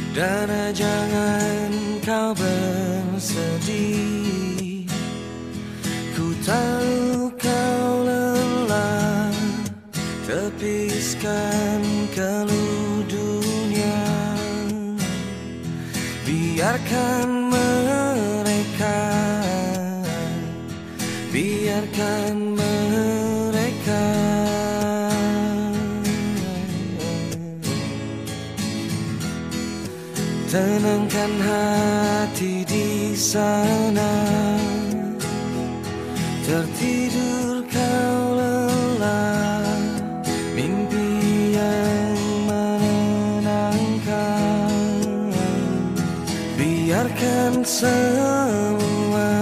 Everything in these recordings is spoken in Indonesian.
Dana, jangan kau bersedih. Ku tahu kau lelah, tepiskan keluh dunia. Biarkan mereka, biarkan mereka. Tenangkan hati di sana, tertidur kau lelah, mimpi yang menenangkan. Biarkan semua,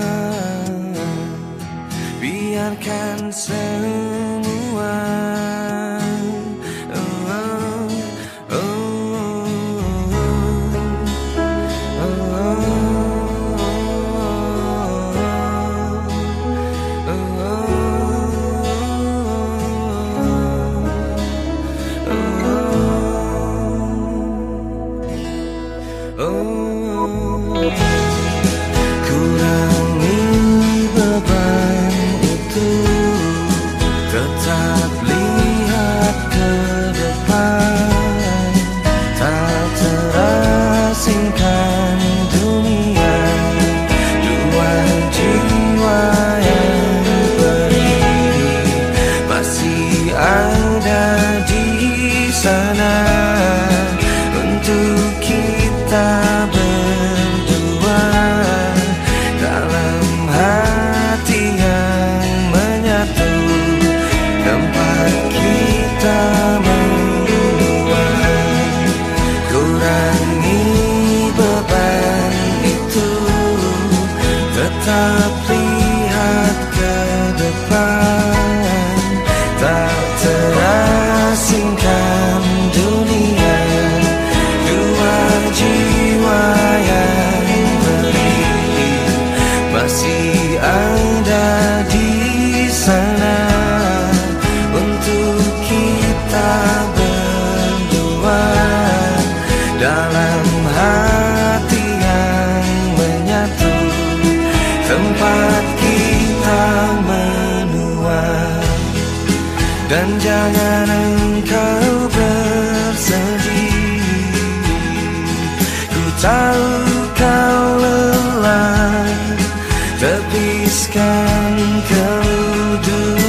biarkan semua. Kurangi beban itu, tetap lihat ke depan. Tak terasingkan dunia, dua jiwa yang perih masih ada di sana untuk kita berdua, dalam hati yang menyatu, tempat kita menua. Kurangi beban itu, tetap lihat ke depan. Tak terasingkan dunia, dua jiwa yang perih masih ada di sana untuk kita berdua, dalam hati yang menyatu, tempat kita menua. Dan jangan engkau bersedih, ku tahu kau lelah, tepiskan keluh dunia.